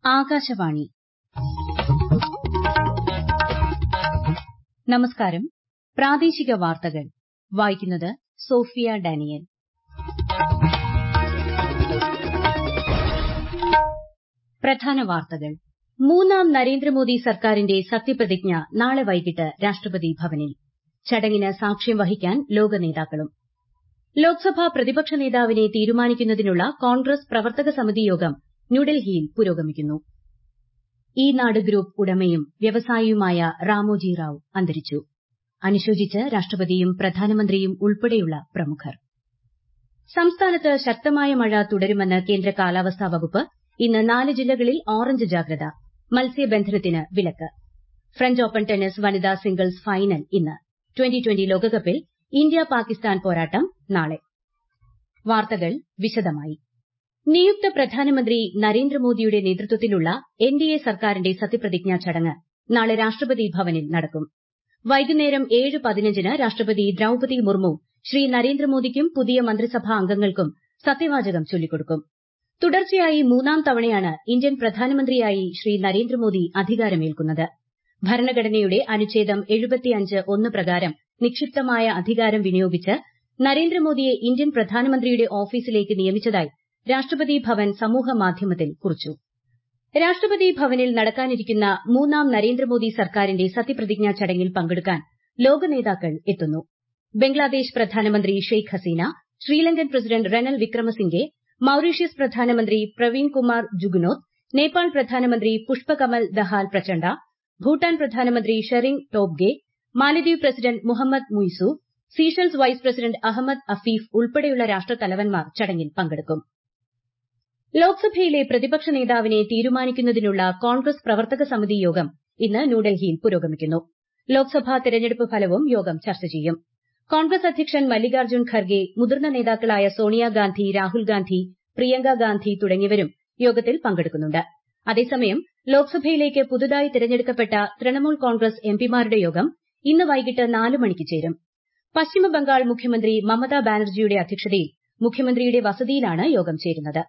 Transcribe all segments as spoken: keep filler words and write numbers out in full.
ആകാശവാണി നമസ്കാരം. പ്രാദേശിക വാർത്തകൾ വായിക്കുന്നത് സോഫിയ ഡാനിയൽ. പ്രധാന വാർത്തകൾ. മൂന്നാം നരേന്ദ്രമോദി സർക്കാരിന്റെ സത്യപ്രതിജ്ഞ നാളെ വൈകിട്ട് രാഷ്ട്രപതി ഭവനിൽ. ചടങ്ങിന് സാക്ഷ്യം വഹിക്കാൻ ലോക നേതാക്കളും. ലോക്സഭാ പ്രതിപക്ഷ നേതാവിനെ തീരുമാനിക്കുന്നതിനുള്ള കോൺഗ്രസ് പ്രവർത്തക സമിതി യോഗം ന്യൂഡൽഹിയിൽ പുരോഗമിക്കുന്നു. ഈ നാട് ഗ്രൂപ്പ് ഉടമയും വ്യവസായിയുമായ റാമോജി റാവു അന്തരിച്ചു. അനുശോചിച്ച് രാഷ്ട്രപതിയും പ്രധാനമന്ത്രിയും ഉൾപ്പെടെയുള്ള പ്രമുഖർ. സംസ്ഥാനത്ത് ശക്തമായ മഴ തുടരുമെന്ന് കേന്ദ്ര കാലാവസ്ഥാ വകുപ്പ്. ഇന്ന് നാല് ജില്ലകളിൽ ഓറഞ്ച് ജാഗ്രത. മത്സ്യബന്ധനത്തിന് വിലക്ക്. ഫ്രഞ്ച് ഓപ്പൺ ടെന്നീസ് വനിതാ സിംഗിൾസ് ഫൈനൽ ഇന്ന്. ട്വന്റി ട്വന്റി ലോകകപ്പിൽ ഇന്ത്യ പാകിസ്ഥാൻ പോരാട്ടം നാളെ. വാർത്തകൾ വിശദമായി. നിയുക്ത പ്രധാനമന്ത്രി നരേന്ദ്രമോദിയുടെ നേതൃത്വത്തിലുള്ള എൻഡിഎ സർക്കാരിന്റെ സത്യപ്രതിജ്ഞാ ചടങ്ങ് നാളെ രാഷ്ട്രപതി ഭവനിൽ നടക്കും. വൈകുന്നേരം ഏഴ് പതിനഞ്ചിന് രാഷ്ട്രപതി ദ്രൌപതി മുർമു ശ്രീ നരേന്ദ്രമോദിക്കും പുതിയ മന്ത്രിസഭാ അംഗങ്ങൾക്കും സത്യവാചകം ചൊല്ലിക്കൊടുക്കും. തുടർച്ചയായി മൂന്നാം തവണയാണ് ഇന്ത്യൻ പ്രധാനമന്ത്രിയായി ശ്രീ നരേന്ദ്രമോദി അധികാരമേൽക്കുന്നത്. ഭരണഘടനയുടെ അനുച്ഛേദം എഴുപത്തിയഞ്ച് ഒന്ന് പ്രകാരം നിക്ഷിപ്തമായ അധികാരം വിനിയോഗിച്ച് നരേന്ദ്രമോദിയെ ഇന്ത്യൻ പ്രധാനമന്ത്രിയുടെ ഓഫീസിലേക്ക് നിയമിച്ചതായി രാഷ്ട്രപതി ഭവൻ സമൂഹമാധ്യമത്തിൽ കുറിച്ചു. രാഷ്ട്രപതി ഭവനിൽ നടക്കാനിരിക്കുന്ന മൂന്നാം നരേന്ദ്രമോദി സർക്കാരിന്റെ സത്യപ്രതിജ്ഞാ ചടങ്ങിൽ പങ്കെടുക്കാൻ ലോക നേതാക്കൾ എത്തുന്നു. ബംഗ്ലാദേശ് പ്രധാനമന്ത്രി ഷെയ്ഖ് ഹസീന, ശ്രീലങ്കൻ പ്രസിഡന്റ് റെനൽ വിക്രമസിംഗെ, മൌറീഷ്യസ് പ്രധാനമന്ത്രി പ്രവീൺ കുമാർ ജുഗ്നോത്ത്, നേപ്പാൾ പ്രധാനമന്ത്രി പുഷ്പകമൽ ദഹാൽ പ്രചണ്ഡ, ഭൂട്ടാൻ പ്രധാനമന്ത്രി Tshering Tobgay, Maldives president Mohamed Muizzu, Seychelles vice president Ahmed Afif ഉൾപ്പെടെയുള്ള രാഷ്ട്രത്തലവന്മാർ ചടങ്ങിൽ പങ്കെടുക്കും. ലോക്സഭയിലെ പ്രതിപക്ഷ നേതാവിനെ തീരുമാനിക്കുന്നതിനുള്ള കോൺഗ്രസ് പ്രവർത്തക സമിതി യോഗം ഇന്ന് ന്യൂഡൽഹിയിൽ പുരോഗമിക്കുന്നു. ലോക്സഭാ തെരഞ്ഞെടുപ്പ് ഫലവും യോഗം ചർച്ച ചെയ്യും. കോൺഗ്രസ് അധ്യക്ഷൻ മല്ലികാർജ്ജുൻ ഖർഗെ, മുതിർന്ന നേതാക്കളായ സോണിയാഗാന്ധി, രാഹുൽ ഗാന്ധി, പ്രിയങ്ക ഗാന്ധി തുടങ്ങിയവരും യോഗത്തിൽ പങ്കെടുക്കുന്നുണ്ട്. അതേസമയം ലോക്സഭയിലേക്ക് പുതുതായി തെരഞ്ഞെടുക്കപ്പെട്ട തൃണമൂൽ കോൺഗ്രസ് എംപിമാരുടെ യോഗം ഇന്ന് വൈകിട്ട് നാല് മണിക്ക് ചേരും. പശ്ചിമബംഗാൾ മുഖ്യമന്ത്രി മമതാ ബാനർജിയുടെ അധ്യക്ഷതയിൽ മുഖ്യമന്ത്രിയുടെ വസതിയിലാണ് യോഗം ചേരുന്നത്.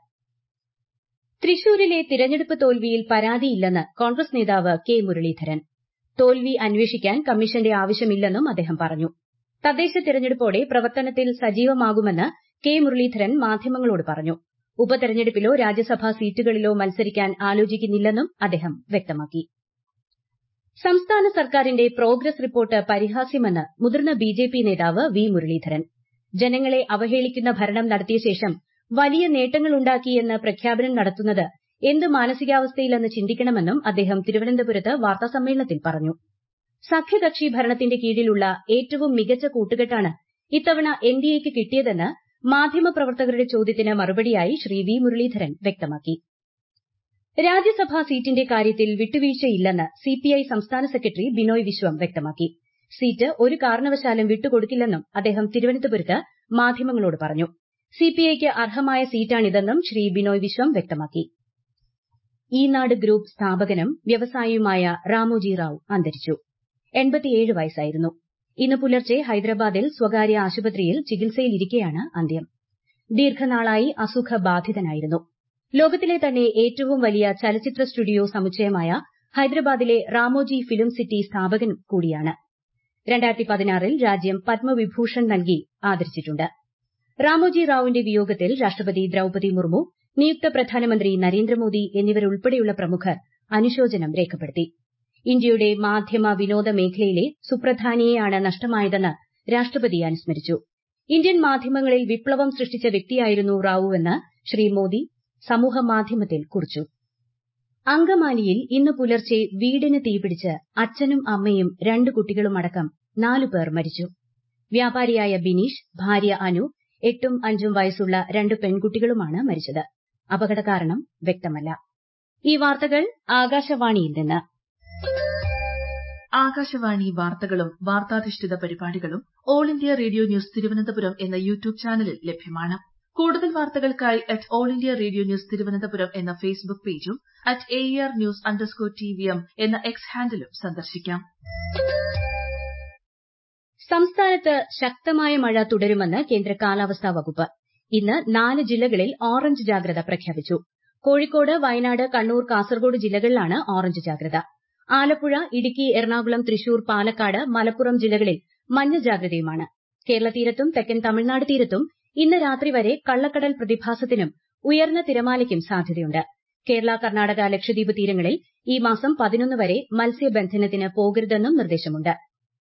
തൃശൂരിലെ തിരഞ്ഞെടുപ്പ് തോൽവിയിൽ പരാതിയില്ലെന്ന് കോൺഗ്രസ് നേതാവ് കെ മുരളീധരൻ. തോൽവി അന്വേഷിക്കാൻ കമ്മീഷന്റെ ആവശ്യമില്ലെന്നും അദ്ദേഹം പറഞ്ഞു. തദ്ദേശ തിരഞ്ഞെടുപ്പോടെ പ്രവർത്തനത്തിൽ സജീവമാകുമെന്ന് കെ മുരളീധരൻ മാധ്യമങ്ങളോട് പറഞ്ഞു. ഉപതെരഞ്ഞെടുപ്പിലോ രാജ്യസഭാ സീറ്റുകളിലോ മത്സരിക്കാൻ ആലോചിക്കുന്നില്ലെന്നും അദ്ദേഹം വ്യക്തമാക്കി. സംസ്ഥാന സർക്കാരിന്റെ പ്രോഗ്രസ് റിപ്പോർട്ട് പരിഹാസ്യമെന്ന് മുതിർന്ന ബിജെപി നേതാവ് വി മുരളീധരൻ. ജനങ്ങളെ അവഹേളിക്കുന്ന ഭരണം നടത്തിയ ശേഷം വലിയ നേട്ടങ്ങളുണ്ടാക്കിയെന്ന് പ്രഖ്യാപനം നടത്തുന്നത് എന്ത് മാനസികാവസ്ഥയിലെന്ന് ചിന്തിക്കണമെന്നും അദ്ദേഹം തിരുവനന്തപുരത്ത് വാർത്താസമ്മേളനത്തിൽ പറഞ്ഞു. സഖ്യകക്ഷി ഭരണത്തിന്റെ കീഴിലുള്ള ഏറ്റവും മികച്ച കൂട്ടുകെട്ടാണ് ഇത്തവണ എൻഡിഎക്ക് കിട്ടിയതെന്ന് മാധ്യമപ്രവർത്തകരുടെ ചോദ്യത്തിന് മറുപടിയായി ശ്രീ വി മുരളീധരൻ വ്യക്തമാക്കി. രാജ്യസഭാ സീറ്റിന്റെ കാര്യത്തിൽ വിട്ടുവീഴ്ചയില്ലെന്ന് സിപിഐ സംസ്ഥാന സെക്രട്ടറി ബിനോയ് വിശ്വം വ്യക്തമാക്കി. സീറ്റ് ഒരു കാരണവശാലും വിട്ടുകൊടുക്കില്ലെന്നും അദ്ദേഹം തിരുവനന്തപുരത്ത് മാധ്യമങ്ങളോട് പറഞ്ഞു. സിപിഐക്ക് അർഹമായ സീറ്റാണിതെന്നും ശ്രീ ബിനോയ് വിശ്വം വ്യക്തമാക്കി. ഈ നാട് ഗ്രൂപ്പ് സ്ഥാപകനും വ്യവസായിയുമായ റാമോജി റാവു അന്തരിച്ചു. എൺപത്തിയേഴ് വയസ്സായിരുന്നു. ഇന്ന് പുലർച്ചെ ഹൈദരാബാദിൽ സ്വകാര്യ ആശുപത്രിയിൽ ചികിത്സയിലിരിക്കെയാണ് അന്ത്യം. ദീർഘനാളായി അസുഖബാധിതനായിരുന്നു. ലോകത്തിലെ തന്നെ ഏറ്റവും വലിയ ചലച്ചിത്ര സ്റ്റുഡിയോ സമുച്ചയമായ ഹൈദരാബാദിലെ റാമോജി ഫിലിം സിറ്റി സ്ഥാപകൻ കൂടിയാണ്. രണ്ടായിരത്തി പതിനാറിൽ രാജ്യം പത്മവിഭൂഷൺ നൽകി ആദരിച്ചിട്ടുണ്ട്. റാമോജി റാവുവിന്റെ വിയോഗത്തിൽ രാഷ്ട്രപതി ദ്രൌപതി മുർമു, നിയുക്ത പ്രധാനമന്ത്രി നരേന്ദ്രമോദി എന്നിവരുൾപ്പെടെയുള്ള പ്രമുഖർ അനുശോചനം രേഖപ്പെടുത്തി. ഇന്ത്യയുടെ മാധ്യമ വിനോദ മേഖലയിലെ സുപ്രധാനിയെയാണ് നഷ്ടമായതെന്ന് രാഷ്ട്രപതി അനുസ്മരിച്ചു. ഇന്ത്യൻ മാധ്യമങ്ങളിൽ വിപ്ലവം സൃഷ്ടിച്ച വ്യക്തിയായിരുന്നു റാവുവെന്ന് ശ്രീ മോദി സമൂഹമാധ്യമത്തിൽ കുറിച്ചു. അങ്കമാലിയിൽ ഇന്ന് പുലർച്ചെ വീടിന് തീപിടിച്ച് അച്ഛനും അമ്മയും രണ്ട് കുട്ടികളുമടക്കം നാലുപേർ മരിച്ചു. വ്യാപാരിയായ ബിനീഷ്, ഭാര്യ അനു, എട്ടും അഞ്ചും വയസ്സുള്ള രണ്ട് പെൺകുട്ടികളുമാണ് മരിച്ചത്. അപകടകാരണം വ്യക്തമല്ല. ഈ വാർത്തകൾ ആകാശവാണിയിൽ നിന്ന്. ആകാശവാണി വാർത്തകളും വാർത്താധിഷ്ഠിത പരിപാടികളും all India radio news Thiruvananthapuram എന്ന യൂട്യൂബ് ചാനലിൽ ലഭ്യമാണ്. കൂടുതൽ വാർത്തകൾക്കായി at all India radio news Thiruvananthapuram എന്ന ഫേസ്ബുക്ക് പേജും at A R news underscore T V M എന്ന എക്സ് ഹാൻഡിലും സന്ദർശിക്കാം. സംസ്ഥാനത്ത് ശക്തമായ മഴ തുടരുമെന്ന് കേന്ദ്ര കാലാവസ്ഥാ വകുപ്പ്. ഇന്ന് നാല് ജില്ലകളിൽ ഓറഞ്ച് ജാഗ്രത പ്രഖ്യാപിച്ചു. കോഴിക്കോട് വയനാട് കണ്ണൂർ കാസർഗോഡ് ജില്ലകളിലാണ് ഓറഞ്ച് ജാഗ്രത. ആലപ്പുഴ ഇടുക്കി എറണാകുളം തൃശൂർ പാലക്കാട് മലപ്പുറം ജില്ലകളിൽ മഞ്ഞ ജാഗ്രതയുമാണ്. കേരള തീരത്തും തെക്കൻ തമിഴ്നാട് തീരത്തും ഇന്ന് രാത്രി വരെ കള്ളക്കടൽ പ്രതിഭാസത്തിനും ഉയർന്ന തിരമാലയ്ക്കും സാധ്യതയുണ്ട്. കേരള കർണാടക ലക്ഷദ്വീപ് തീരങ്ങളിൽ ഈ മാസം പതിനൊന്ന് വരെ മത്സ്യബന്ധനത്തിന് പോകരുതെന്നും നിർദ്ദേശമുണ്ട്.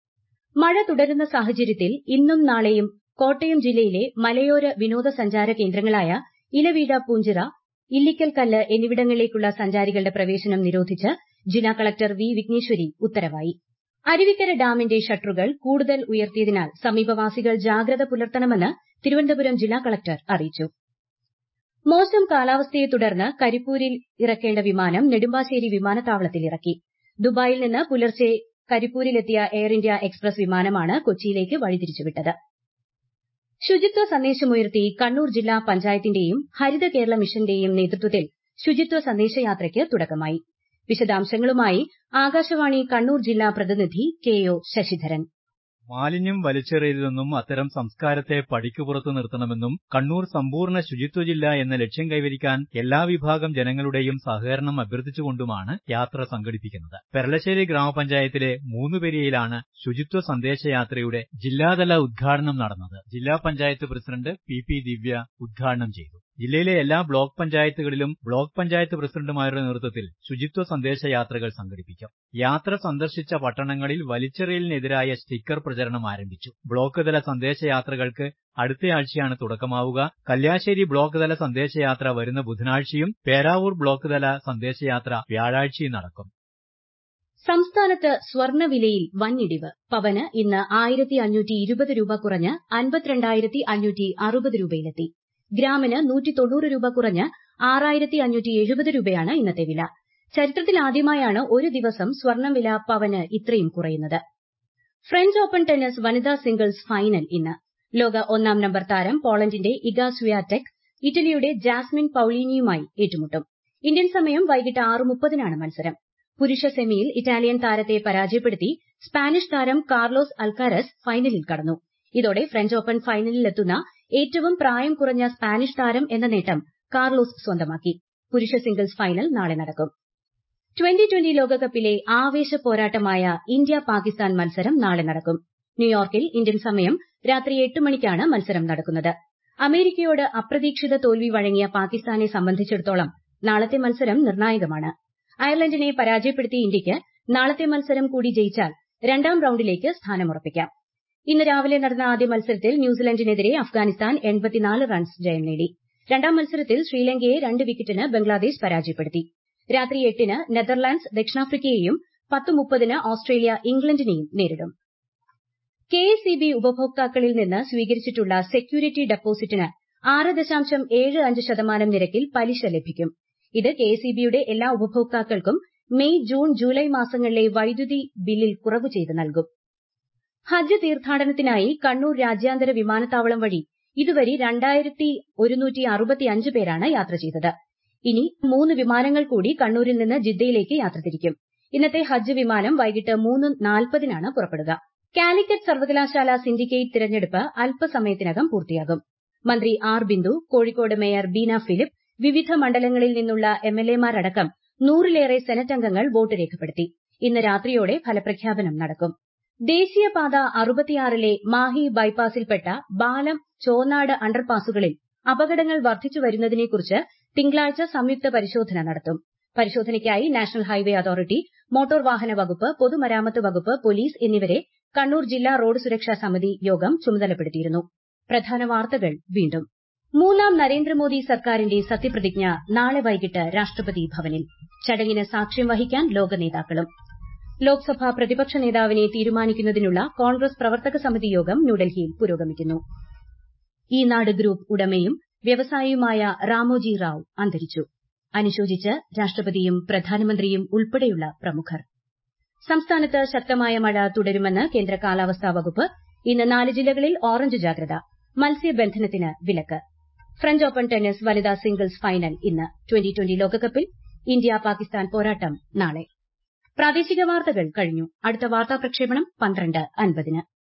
മഴ തുടരുന്ന സാഹചര്യത്തിൽ ഇന്നും നാളെയും കോട്ടയം ജില്ലയിലെ മലയോര വിനോദസഞ്ചാര കേന്ദ്രങ്ങളായ ഇലവീഴ പൂഞ്ചിറ, ഇല്ലിക്കൽ കല്ല് എന്നിവിടങ്ങളിലേക്കുള്ള സഞ്ചാരികളുടെ പ്രവേശനം നിരോധിച്ച് ജില്ലാ കളക്ടർ വി വിഘ്നേശ്വരി ഉത്തരവായി. അരുവിക്കര ഡാമിന്റെ ഷട്ടറുകൾ കൂടുതൽ ഉയർത്തിയതിനാൽ സമീപവാസികൾ ജാഗ്രത പുലർത്തണമെന്ന് തിരുവനന്തപുരം ജില്ലാ കളക്ടർ അറിയിച്ചു. മോശം കാലാവസ്ഥയെ തുടർന്ന് കരിപ്പൂരിൽ ഇറക്കേണ്ട വിമാനം നെടുമ്പാശ്ശേരി വിമാനത്താവളത്തിൽ ഇറക്കി. ദുബായിൽ നിന്ന് പുലർച്ചെ കരിപ്പൂരിലെത്തിയ എയർ ഇന്ത്യ എക്സ്പ്രസ് വിമാനമാണ് കൊച്ചിയിലേക്ക് വഴിതിരിച്ചുവിട്ടത്. ശുചിത്വ സന്ദേശമുയർത്തി കണ്ണൂർ ജില്ലാ പഞ്ചായത്തിന്റെയും ഹരിത കേരള മിഷന്റെയും നേതൃത്വത്തിൽ ശുചിത്വ സന്ദേശയാത്രയ്ക്ക് തുടക്കമായി. വിശദാംശങ്ങളുമായി ആകാശവാണി കണ്ണൂർ ജില്ലാ പ്രതിനിധി കെ ഒ ശശിധരൻ. മാലിന്യം വലിച്ചെറിയരുതെന്നും അത്തരം സംസ്കാരത്തെ പടിക്കുപുറത്തു നിർത്തണമെന്നും കണ്ണൂർ സമ്പൂർണ്ണ ശുചിത്വ ജില്ല എന്ന ലക്ഷ്യം കൈവരിക്കാൻ എല്ലാ വിഭാഗം ജനങ്ങളുടെയും സഹകരണം അഭ്യർത്ഥിച്ചുകൊണ്ടുമാണ് യാത്ര സംഘടിപ്പിക്കുന്നത്. പെരളശ്ശേരി ഗ്രാമപഞ്ചായത്തിലെ മൂന്നുപെരിയയിലാണ് ശുചിത്വ സന്ദേശയാത്രയുടെ ജില്ലാതല ഉദ്ഘാടനം നടന്നത്. ജില്ലാ panchayat president P P Divya ഉദ്ഘാടനം ചെയ്തു. ജില്ലയിലെ എല്ലാ ബ്ലോക്ക് പഞ്ചായത്തുകളിലും ബ്ലോക്ക് പഞ്ചായത്ത് പ്രസിഡന്റുമാരുടെ നേതൃത്വത്തിൽ ശുചിത്വ സന്ദേശയാത്രകൾ സംഘടിപ്പിക്കും. യാത്ര സന്ദർശിച്ച പട്ടണങ്ങളിൽ വലിച്ചെറിയലിനെതിരായ സ്റ്റിക്കർ പ്രചരണം ആരംഭിച്ചു. ബ്ലോക്ക് തല സന്ദേശയാത്രകൾക്ക് അടുത്തയാഴ്ചയാണ് തുടക്കമാവുക. കല്യാശ്ശേരി ബ്ലോക്ക് തല സന്ദേശയാത്ര വരുന്ന ബുധനാഴ്ചയും പേരാവൂർ ബ്ലോക്ക് തല സന്ദേശയാത്ര വ്യാഴാഴ്ചയും നടക്കും. സംസ്ഥാനത്ത് സ്വർണ്ണവിലയിൽ വൻഇടിവ്. പവന് ഇന്ന് ആയിരത്തി അഞ്ഞൂറ്റി ഇരുപത് രൂപ കുറഞ്ഞ് അൻപത്തിരണ്ടായിരത്തി അഞ്ഞൂറ്റി അറുപത് രൂപയിലെത്തി. ഗ്രാമിന് നൂറ്റി തൊണ്ണൂറ് രൂപ കുറഞ്ഞ് ആറായിരത്തി അഞ്ഞൂറ്റി എഴുപത് രൂപയാണ് ഇന്നത്തെ വില. ചരിത്രത്തിലാദ്യമായാണ് ഒരു ദിവസം സ്വർണ്ണം വില പവന് ഇത്രയും കുറയുന്നത്. ഫ്രഞ്ച് ഓപ്പൺ ടെന്നീസ് വനിതാ സിംഗിൾസ് ഫൈനൽ ഇന്ന്. ലോക ഒന്നാം നമ്പർ താരം പോളണ്ടിന്റെ ഇഗ സ്വിയാടെക് ഇറ്റലിയുടെ ജാസ്മിൻ പൌളീനിയുമായി ഏറ്റുമുട്ടും. ഇന്ത്യൻ സമയം വൈകിട്ട് ആറ് മുപ്പതിനാണ് മത്സരം. പുരുഷ സെമിയിൽ ഇറ്റാലിയൻ താരത്തെ പരാജയപ്പെടുത്തി സ്പാനിഷ് താരം കാർലോസ് അൽക്കാരസ് ഫൈനലിൽ കടന്നു. ഇതോടെ ഫ്രഞ്ച് ഓപ്പൺ ഫൈനലിലെത്തുന്ന ഏറ്റവും പ്രായം കുറഞ്ഞ സ്പാനിഷ് താരം എന്ന നേട്ടം കാർലോസ് സ്വന്തമാക്കി. പുരുഷ സിംഗിൾസ് ഫൈനൽ നാളെ നടക്കും. ട്വന്റി ട്വന്റി ലോകകപ്പിലെ ആവേശ പോരാട്ടമായ ഇന്ത്യ പാകിസ്ഥാൻ മത്സരം നാളെ നടക്കും. ന്യൂയോർക്കിൽ ഇന്ത്യൻ സമയം രാത്രി എട്ട് മണിക്കാണ് മത്സരം നടക്കുന്നത്. അമേരിക്കയോട് അപ്രതീക്ഷിത തോൽവി വഴങ്ങിയ പാകിസ്ഥാനെ സംബന്ധിച്ചിടത്തോളം നാളത്തെ മത്സരം നിർണായകമാണ്. അയർലൻഡിനെ പരാജയപ്പെടുത്തിയ ഇന്ത്യയ്ക്ക് നാളത്തെ മത്സരം കൂടി ജയിച്ചാൽ രണ്ടാം റൌണ്ടിലേക്ക് സ്ഥാനമുറപ്പിക്കാം. ഇന്ന് രാവിലെ നടന്ന ആദ്യ മത്സരത്തിൽ ന്യൂസിലൻഡിനെതിരെ അഫ്ഗാനിസ്ഥാൻ എൺപത്തിനാല് റൺസ് ജയം നേടി. രണ്ടാം മത്സരത്തിൽ ശ്രീലങ്കയെ രണ്ട് വിക്കറ്റിന് ബംഗ്ലാദേശ് പരാജയപ്പെടുത്തി. രാത്രി എട്ടിന് നെതർലാൻഡ്സ് ദക്ഷിണാഫ്രിക്കയെയും പത്ത് മുപ്പതിന് ഓസ്ട്രേലിയ ഇംഗ്ലണ്ടിനെയും നേരിടും. കെ എസ് ഇ ബി ഉപഭോക്താക്കളിൽ നിന്ന് സ്വീകരിച്ചിട്ടുള്ള സെക്യൂരിറ്റി ഡെപ്പോസിറ്റിന് ആറ് ദശാംശം ഏഴ് അഞ്ച് ശതമാനം നിരക്കിൽ പലിശ ലഭിക്കും. ഇത് കെ എസ് ഇ ബിയുടെ എല്ലാ ഉപഭോക്താക്കൾക്കും മെയ് ജൂൺ ജൂലൈ മാസങ്ങളിലെ വൈദ്യുതി ബില്ലിൽ കുറവ് ചെയ്ത് നൽകും. ഹജ്ജ് തീർത്ഥാടനത്തിനായി കണ്ണൂർ രാജ്യാന്തര വിമാനത്താവളം വഴി ഇതുവരെ രണ്ടായിരത്തി ഒരുന്നൂറ്റി അറുപത്തിയഞ്ച് പേരാണ് യാത്ര ചെയ്തത്. ഇനി മൂന്ന് വിമാനങ്ങൾ കൂടി കണ്ണൂരിൽ നിന്ന് ജിദ്ദയിലേക്ക് യാത്ര തിരിക്കും. ഇന്നത്തെ ഹജ്ജ് വിമാനം വൈകിട്ട് മൂന്ന് നാൽപ്പതിനാണ് പുറപ്പെടുക. കാലിക്കറ്റ് സർവകലാശാല സിൻഡിക്കേറ്റ് തിരഞ്ഞെടുപ്പ് അല്പസമയത്തിനകം പൂർത്തിയാകും. മന്ത്രി ആർ ബിന്ദു, കോഴിക്കോട് മേയർ ബീന ഫിലിപ്പ്, വിവിധ മണ്ഡലങ്ങളിൽ നിന്നുള്ള എം എൽ എമാരടക്കം നൂറിലേറെ സെനറ്റ് അംഗങ്ങൾ വോട്ട് രേഖപ്പെടുത്തി. ഇന്ന് രാത്രിയോടെ ഫലപ്രഖ്യാപനം നടക്കും. ദേശീയപാത അറുപത്തിയാറിലെ മാഹി ബൈപ്പാസിൽപ്പെട്ട ബാലം ചോനാട് അണ്ടർപാസുകളിൽ അപകടങ്ങൾ വർദ്ധിച്ചു വരുന്നതിനെക്കുറിച്ച് തിങ്കളാഴ്ച സംയുക്ത പരിശോധന നടത്തും. പരിശോധനയ്ക്കായി നാഷണൽ ഹൈവേ അതോറിറ്റി, മോട്ടോർ വാഹന വകുപ്പ്, പൊതുമരാമത്ത് വകുപ്പ്, പോലീസ് എന്നിവരെ കണ്ണൂർ ജില്ലാ റോഡ് സുരക്ഷാ സമിതി യോഗം ചുമതലപ്പെടുത്തിയിരുന്നു. പ്രധാന വാർത്തകൾ വീണ്ടും. മൂന്നാം നരേന്ദ്രമോദി സർക്കാരിന്റെ സത്യപ്രതിജ്ഞ നാളെ വൈകിട്ട് രാഷ്ട്രപതി ഭവനിൽ. ചടങ്ങിന് സാക്ഷ്യം വഹിക്കാൻ ലോക നേതാക്കളും. ലോക്സഭാ പ്രതിപക്ഷ നേതാവിനെ തീരുമാനിക്കുന്നതിനുള്ള കോൺഗ്രസ് പ്രവർത്തക സമിതി യോഗം ന്യൂഡൽഹിയിൽ പുരോഗമിക്കുന്നു. ഈനാട് ഗ്രൂപ്പ് ഉടമയും വ്യവസായിയുമായ രാമോജി റാവു അന്തരിച്ചു. അനുശോചിച്ച് രാഷ്ട്രപതിയും പ്രധാനമന്ത്രിയും ഉൾപ്പെടെയുള്ള പ്രമുഖർ. സംസ്ഥാനത്ത് ശക്തമായ മഴ തുടരുമെന്ന് കേന്ദ്ര കാലാവസ്ഥാ വകുപ്പ്. ഇന്ന് നാല് ജില്ലകളിൽ ഓറഞ്ച് ജാഗ്രത. മത്സ്യബന്ധനത്തിന് വിലക്ക്. ഫ്രഞ്ച് ഓപ്പൺ ടെന്നീസ് വനിതാ സിംഗിൾസ് ഫൈനൽ ഇന്ന്. ട്വന്റി ട്വന്റി ലോകകപ്പിൽ ഇന്ത്യ പാകിസ്ഥാൻ പോരാട്ടം നാളെ. പ്രാദേശിക വാർത്തകൾ കഴിഞ്ഞു. അടുത്ത വാർത്താ പ്രക്ഷേപണം പന്ത്രണ്ട് അൻപതിന്.